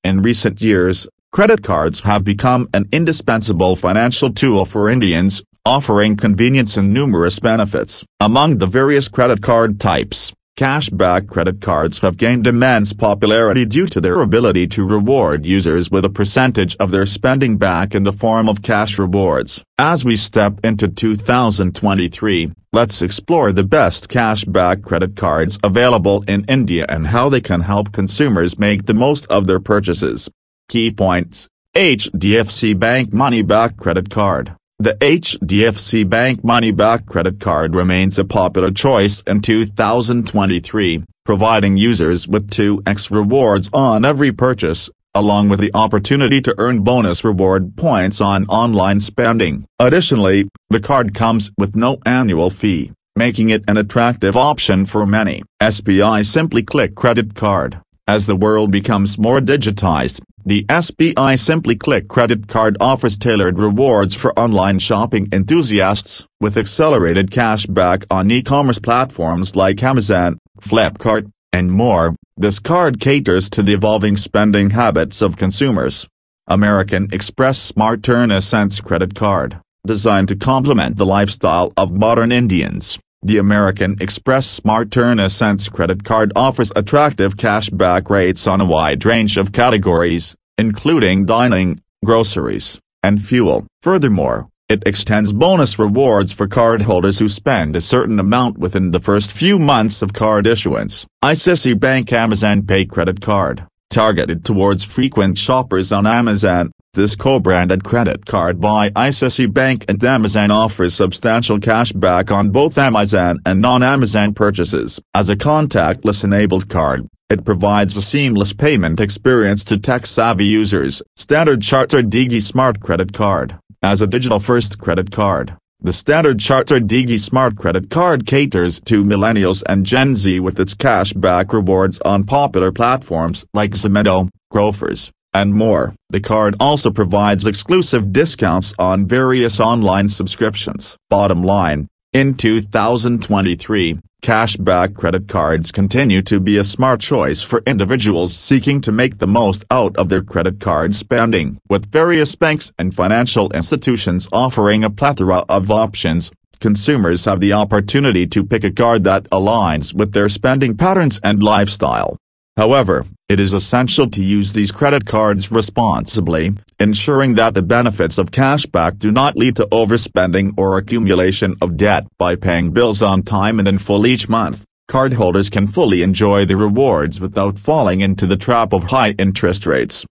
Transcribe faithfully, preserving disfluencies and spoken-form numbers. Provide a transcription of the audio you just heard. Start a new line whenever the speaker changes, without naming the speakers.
In recent years, credit cards have become an indispensable financial tool for Indians, offering convenience and numerous benefits. Among the various credit card types, cashback credit cards have gained immense popularity due to their ability to reward users with a percentage of their spending back in the form of cash rewards. As we step into two thousand twenty-three, let's explore the best cashback credit cards available in India and how they can help consumers make the most of their purchases. Key points: H D F C Bank Money Back Credit Card. The H D F C Bank Money Back Credit Card remains a popular choice in two thousand twenty-three, providing users with two x rewards on every purchase, along with the opportunity to earn bonus reward points on online spending. Additionally, the card comes with no annual fee, making it an attractive option for many. S B I Simply Click Credit Card. As the world becomes more digitized, the S B I Simply Click Credit Card offers tailored rewards for online shopping enthusiasts, with accelerated cash back on e-commerce platforms like Amazon, Flipkart, and more. This card caters to the evolving spending habits of consumers. American Express Smart Earn Cents Credit Card. Designed to complement the lifestyle of modern Indians, the American Express Smart Earn Cents Credit Card offers attractive cash back rates on a wide range of categories, including dining, groceries, and fuel. Furthermore, it extends bonus rewards for cardholders who spend a certain amount within the first few months of card issuance. I C I C I Bank Amazon Pay Credit Card. Targeted towards frequent shoppers on Amazon, this co-branded credit card by I C I C I Bank and Amazon offers substantial cash back on both Amazon and non-Amazon purchases. As a contactless-enabled card, it provides a seamless payment experience to tech-savvy users. Standard Chartered Digi Smart Credit Card. As a digital-first credit card, the Standard Chartered Digi Smart Credit Card caters to millennials and Gen Z with its cash back rewards on popular platforms like Zomato, Grofers, and more. The card also provides exclusive discounts on various online subscriptions. Bottom line, in two thousand twenty-three, cashback credit cards continue to be a smart choice for individuals seeking to make the most out of their credit card spending. With various banks and financial institutions offering a plethora of options, consumers have the opportunity to pick a card that aligns with their spending patterns and lifestyle. However, it is essential to use these credit cards responsibly, ensuring that the benefits of cashback do not lead to overspending or accumulation of debt. By paying bills on time and in full each month, cardholders can fully enjoy the rewards without falling into the trap of high interest rates.